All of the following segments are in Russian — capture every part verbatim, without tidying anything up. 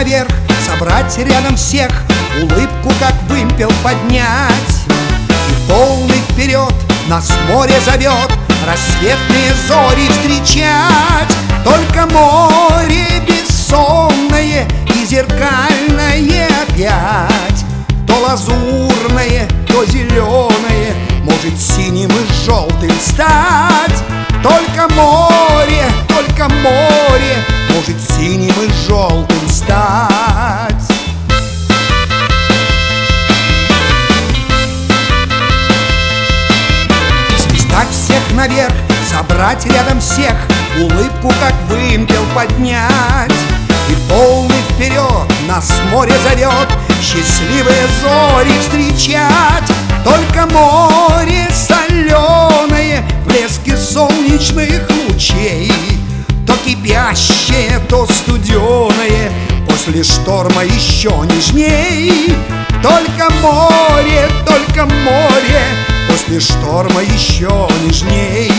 наверх, собрать рядом всех, улыбку, как вымпел, поднять. И полный вперед нас море зовет, рассветные зори встречать. Только море бессонное и зеркальное опять, то лазурное, то зеленое, может синим и желтым стать. Только море, только море может синим и желтым стать. Свистать всех наверх, собрать рядом всех, улыбку, как вымпел, поднять. И полный вперед нас море зовет, счастливые зори встречать. Только море соленое в блеске солнечных лучей, то кипящее, то студеное, после шторма еще нежней. Только море, только море после шторма еще нежней.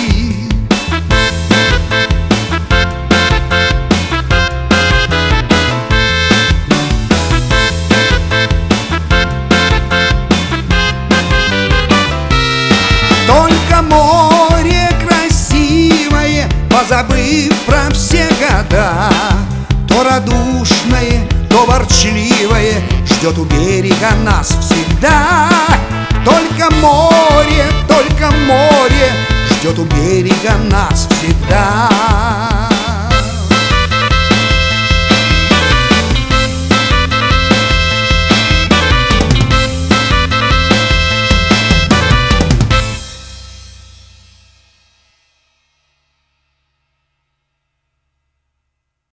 Только море красивое, позабыв про все года, то радушное, то ворчливое, ждет у берега нас всегда. Только море, только море ждет у берега нас всегда.